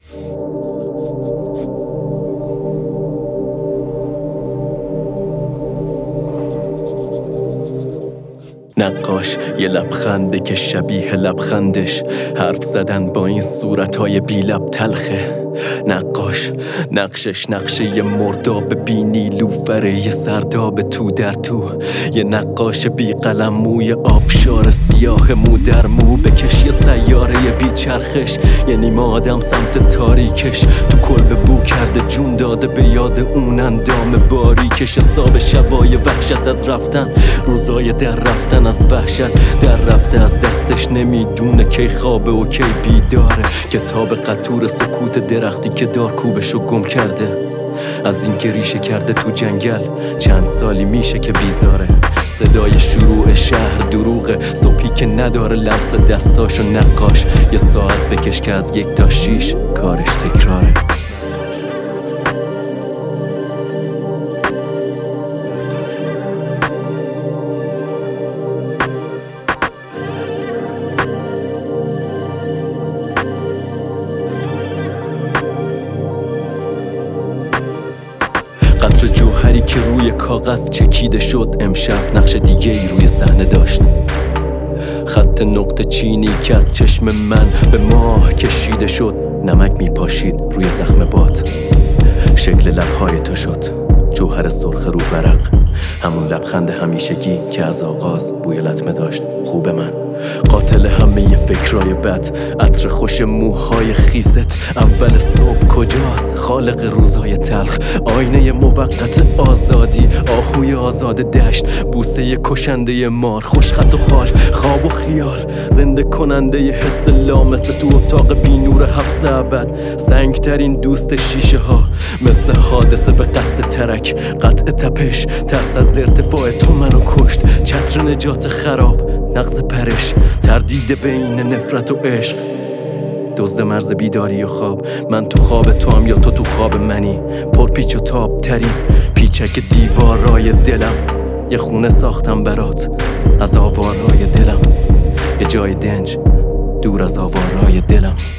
نقاش یه لبخنده که شبیه لبخندش حرف زدن با این صورتهای بی لب تلخه. نقاش نقشش نقشه یه مرداب بی نیلوفره، یه سرداب تو در تو، یه نقاش بی قلم موی آبشار سیاه مو در مو بکش، یه سیاره بی چرخش، یه نیمه آدم سمت تاریکش، تو کلبه بو کرده جون داده به یاد اون اندام باریکش. حساب شبای وحشت از رفتن، روزای در رفتن از وحشت، در رفته از دستش نمیدونه کی خوابه و کی بیداره. کتاب قطور سکوت درختی که دارکوبشو گم کرده، از این که ریشه کرده تو جنگل چند سالی میشه که بیزاره. صدای شروع شهر دروغه، صبحی که نداره لمس دستاشو. نقاش یه ساعت بکش که از 1 تا 6 کارش تکراره. قطر جوهری که روی کاغذ چکیده شد امشب نقش دیگه ای روی صحنه داشت. خط نقطه چینی که از چشم من به ماه کشیده شد، نمک میپاشید روی زخم باد. شکل لبهای تو شد جوهر سرخ رو ورق، همون لبخند همیشگی که از آغاز بوی لطمه داشت. خوب من قاتل همه فکرای بد، عطر خوش موهای خیست. اول صبح کجاست خالق روزای تلخ؟ آینه موقت آزادی، آهوی آزاد دشت، بوسه کشنده مار، خوشخط و خال، خواب و خیال، زنده کننده حس لامسه تو اتاق بی نور حبس ابد. سنگترین دوست شیشه ها، مثل حادثه به قصد ترک، قطع تپش، ترس از ارتفاع تو منو کشت. چتر نجات خراب، نغز پرش، تردید بین نفرت و عشق. دزد مرز بیداری و خواب، من تو خواب تو هم یا تو خواب منی. پرپیچ و تاب ترین پیچک دیوارای دلم، یه خونه ساختم برات از آوارای دلم، یه جای دنج دور از آوارای دلم.